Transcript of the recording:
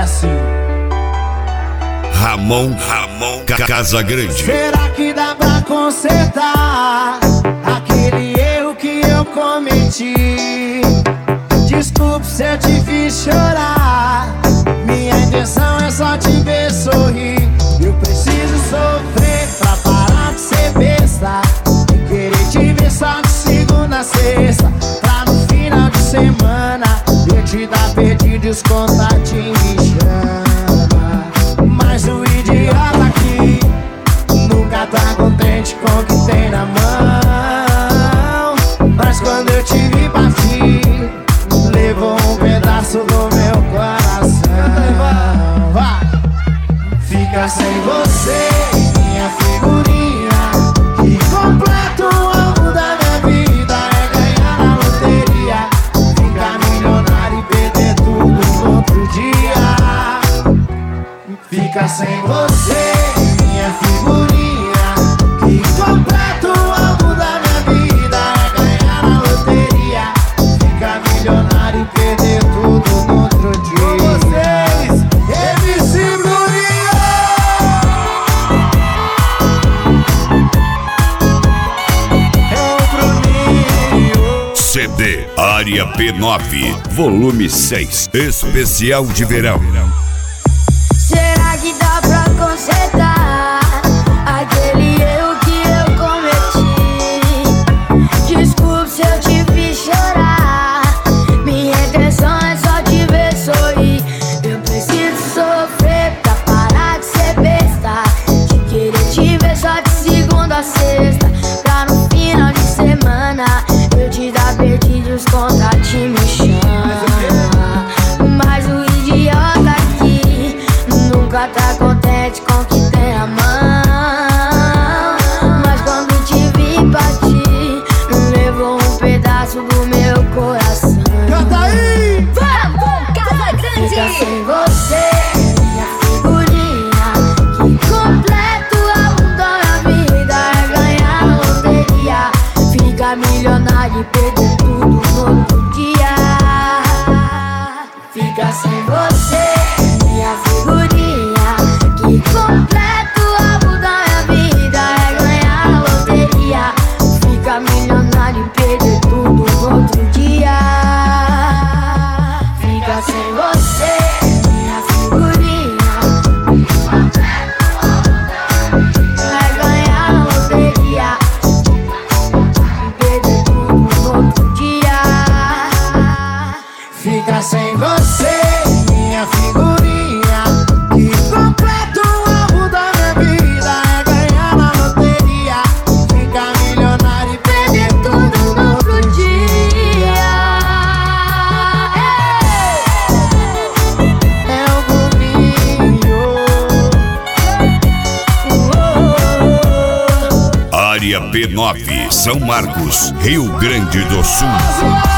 assim. Ramon Casagrande. Será que dá pra consertar aquele erro que eu cometi? Desculpe se eu te fiz chorar, minha intenção é só te ver sorrir. Eu preciso sofrer pra parar de ser besta e querer te ver só de segunda a sexta, pra no final de semana eu te dar perdido e os contatinhos me chama. Mas o idiota aqui nunca tá contente com o que tem na mão. Mas quando eu te vi partir, levou um pedaço do meu coração. Fica sem você, minha figurinha, que completa o alvo da minha vida. É ganhar na loteria, ficar milionário e perder tudo no outro dia. Fica sem você, minha figurinha, que completa o alvo da minha vida. É ganhar na loteria, ficar milionário e perder tudo no outro dia. Com vocês, MC Bruninho! É o Bruninho. CD Área P9, volume 6, especial de verão. Será que dá pra consertar aquele erro que eu cometi? Desculpe se eu te fiz chorar, minha intenção é só te ver sorrir. Eu preciso sofrer pra parar de ser besta, de querer te ver só de segunda a sexta, pra no final de semana eu te dar perdido e os contatinhos me chama. Mas o idiota aqui nunca tá contente com o que tem na mão. Mas quando te vi partir, levou um pedaço do meu coração. Canta aí! Vamos, Casagrande! Fica sem você, minha figurinha, que completa o álbum da minha vida. É ganhar na loteria, ficar milionário e perder tudo no outro dia. Fica sem você, minha figurinha, que completa o álbum da minha vida. É ganhar na loteria, ficar milionário e perder tudo no outro dia. Fica sem você, minha figurinha, que completa o álbum da minha vida. É ganhar na loteria e perder tudo no outro dia. Fica sem você, minha figurinha, que completa o alvo da minha vida. É ganhar na loteria, ficar milionário e perder tudo no outro dia. É o Bruninho. Área P9, São Marcos, Rio Grande do Sul.